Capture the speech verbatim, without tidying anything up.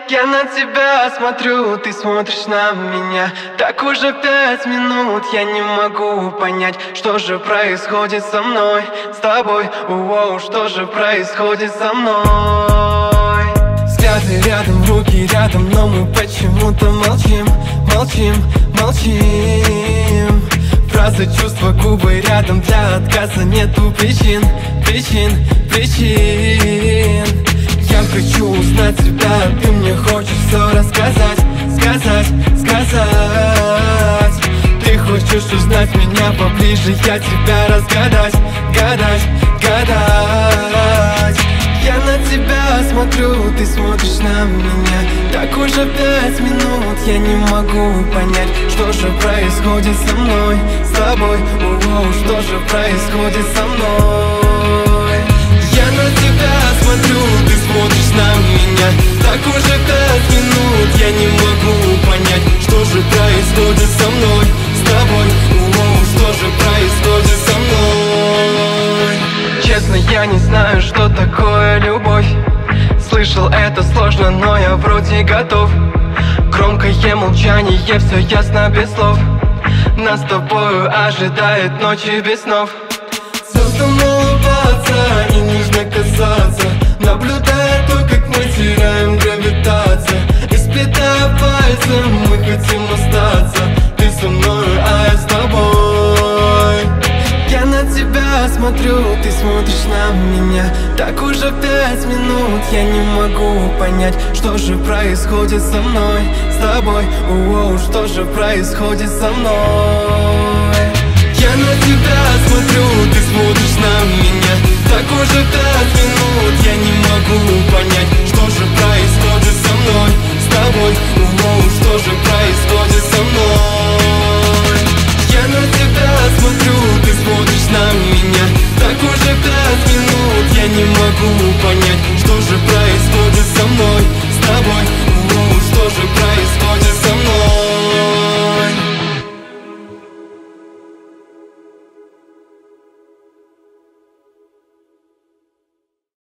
Я на тебя смотрю, ты смотришь на меня. Так уже пять минут, я не могу понять, что же происходит со мной, с тобой. Уоу, что же происходит со мной? Взгляды рядом, руки рядом, но мы почему-то молчим, молчим, молчим. Фразы, чувства, губы рядом, для отказа нету причин, причин, причин. Я хочу узнать тебя, ты мне хочешь все рассказать, сказать, сказать. Ты хочешь узнать меня поближе, я тебя разгадать, гадать, гадать. Я на тебя смотрю, ты смотришь на меня. Так уже пять минут, я не могу понять, что же происходит со мной, с тобой. Уоу, что же происходит со мной? Я на тебя смотрю, ты смотришь на меня. Так уже пять минут, я не могу понять, что же происходит со мной, с тобой. Уоу, что же происходит со мной? Честно, я не знаю, что такое любовь. Слышал, это сложно, но я вроде готов. Громкое молчание, все ясно без слов. Нас с тобою ожидает ночи без снов. Звездам улыбаться и нежно касаться, наблюдая то, как мы теряем гравитацию. И сплетая пальцы, мы хотим остаться. Ты со мной, а я с тобой. Я на тебя смотрю, ты смотришь на меня. Так уже пять минут, я не могу понять, что же происходит со мной, с тобой. Уоу, что же происходит со мной? Я на тебя смотрю, ты смотришь на меня. Так уже пять минут,